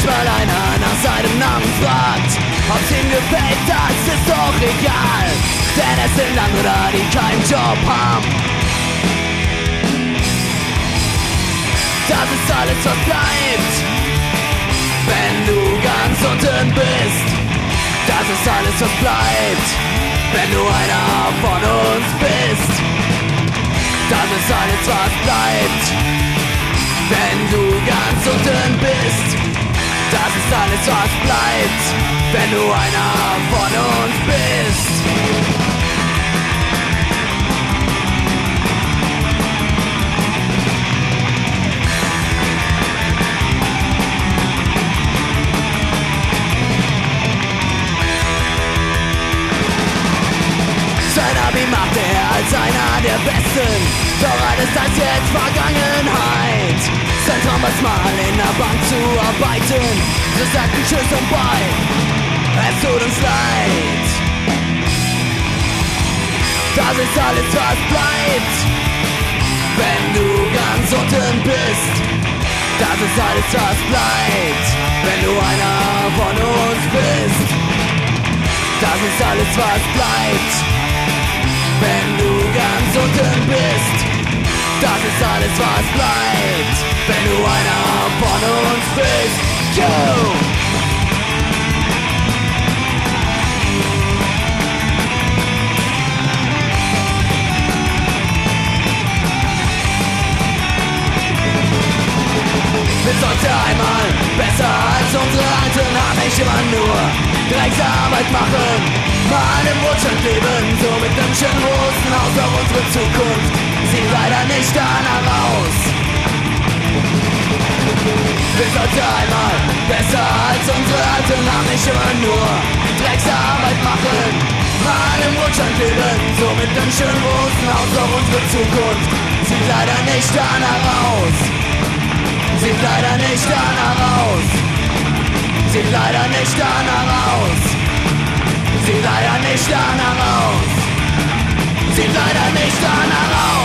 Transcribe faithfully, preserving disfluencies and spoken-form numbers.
manchmal einer nach seinem Namen fragt. Ob's ihm gefällt, das ist doch egal, denn es sind andere da, die keinen Job haben. Das ist alles, was bleibt, wenn du ganz unten bist. Das ist alles, was bleibt, wenn du einer von uns bist. Das ist alles, was bleibt, wenn du ganz unten bist. Das ist alles, was bleibt, wenn du einer von uns bist. Sein Abi machte er als einer der Besten, doch alles das jetzt Vergangenheit. Sein Traum war's mal in der Bank zu arbeiten. Wir sagten Tschüss und Bye, es tut uns leid. Das ist alles, was bleibt, wenn du ganz unten bist. Das ist alles, was bleibt, wenn du einer von uns bist. Das ist alles, was bleibt, wenn du ganz unten bist. Das ist alles, was bleibt, wenn du einer von uns bist. Yo! Wir sollten einmal besser als unsere Alten haben, nicht immer nur Drecksarbeit machen, mal im Wohlstand leben, so mit nem schönen Hosenhaus. Doch unsere Zukunft sieht leider nicht danach aus. Wir sollten einmal besser als unsere Alten haben, nicht immer nur Drecksarbeit machen, mal im Wohlstand leben, so mit nem schönen Hosenhaus. Doch unsere Zukunft sieht leider nicht danach aus. Sieht leider nicht danach aus. Sieht leider nicht danach aus. Sieht leider nicht danach aus. Sieht leider nicht danach aus.